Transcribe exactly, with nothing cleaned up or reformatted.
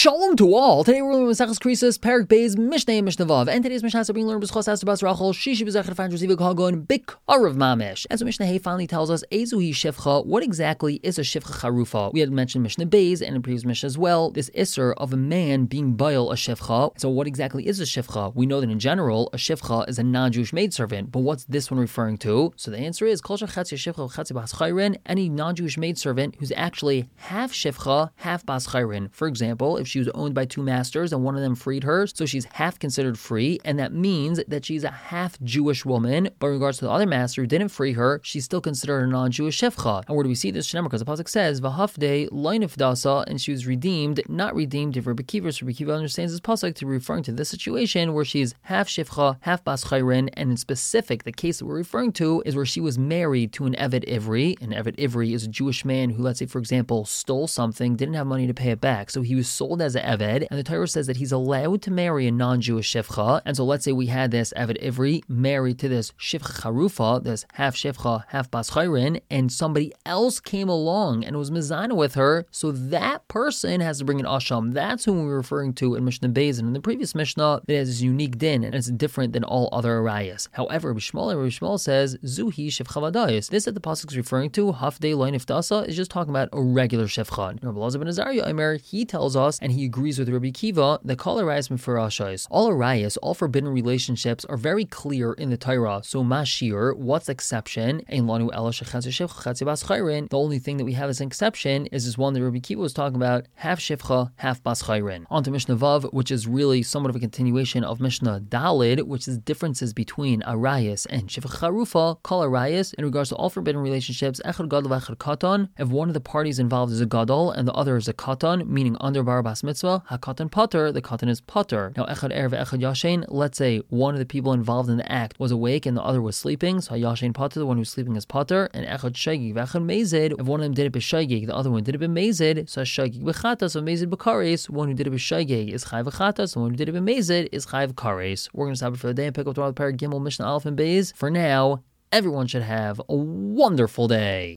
Shalom to all. Today we're learning Maseches Krisos, Perek Beis, Mishnah and Mishnah Vav. And today's Mishnah is being learned b'schos Esther Bas Rachel, Shishi b'zechar Fan Josivik Hagon, Bikarav Mamish. And so Mishnah Hay finally tells us, Ezuhi Shifcha, what exactly is a Shifcha Charufa? We had mentioned Mishnah Beis and in previous Mishnah as well, this Isser of a man being Baal a Shifcha. So what exactly is a Shifcha? We know that in general, a Shifcha is a non-Jewish maidservant, but what's this one referring to? So the answer is, Kol Shechatzi Shifcha Chatzi Bas Chayrin, any non-Jewish maidservant who's actually half Shifcha, half Bas Chayrin. For example, if she was owned by two masters and one of them freed her, so she's half considered free, and that means that she's a half Jewish woman, but in regards to the other master who didn't free her, she's still considered a non-Jewish shifcha. And where do we see this? Because the pasuk says, V'hafdei loinif dasa, and she was redeemed, not redeemed. If Rabbi Kiva, so Rabbi Kiva understands this pasuk to be referring to this situation where she's half shifcha, half bas chayrin, and in specific, the case that we're referring to is where she was married to an Eved Ivri. An Eved Ivri is a Jewish man who, let's say, for example, stole something, didn't have money to pay it back, so he was sold as an Eved, and the Torah says that he's allowed to marry a non-Jewish shifcha. And so let's say we had this Eved Ivri married to this shifcha charufa, this half shifcha, half bas chayrin, and somebody else came along and was mezana with her, so that person has to bring an asham. That's who we're referring to in Mishnah Beis, and in the previous Mishnah, it has this unique din, and it's different than all other arayas. However, Rabbi Shmuel, Rabbi Shmuel says, Zuhi shifcha vadayis. This that the pasuk is referring to, hafdei loinif dasa, is just talking about a regular shifcha. Rabbi Elazar ben Azariah, Omer, he tells us, and he agrees with Rabbi Kiva, that kol arayas mefarashos. All arayas, all forbidden relationships are very clear in the Torah. So mashir, what's exception? Ein lanu ela shechatzi shifcha chatzi bas chayrin. The only thing that we have as an exception is this one that Rabbi Kiva was talking about, half shifcha, half bas chayrin. On to Mishnah Vav, which is really somewhat of a continuation of Mishnah Dalid, which is differences between arayas and shifcha charufa. Kol arayas, in regards to all forbidden relationships, echad gadol v'echad katan. If one of the parties involved is a gadol and the other is a katan, meaning under bar bas mitzvah, hakatan pater, the katan is pater. Now echad erev echad yashen, let's say one of the people involved in the act was awake and the other was sleeping, so yashen pater, the one who's sleeping is pater, and echad shaygig v'echad mezid, if one of them did it b'shaygig, the other one did it b'mezid, so shaygig b'chatas, so mezid b'kares, one who did it b'shaygig is chayv b'chatas, the one who did it b'mezid is chayv kares. We're going to stop it for the day and pick up tomorrow with Perek Gimel, Mishnah Aleph and Beis. For now, everyone should have a wonderful day.